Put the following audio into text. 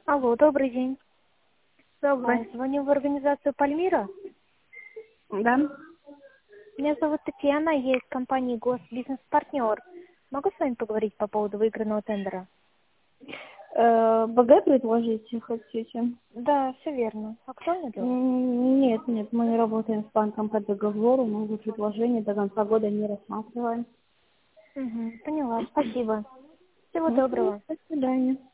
Алло, добрый день. Добрый. Звоню в организацию «Пальмира». Да. Меня зовут Татьяна, я из компании «Госбизнес-партнер». Могу с вами поговорить по поводу выигранного тендера? БГ предложите, хотите? Да, все верно. Актуально для вас? Нет, мы не работаем с банком по договору, мы уже предложение до конца года не рассматриваем. Угу, поняла, спасибо. Всего доброго. До свидания.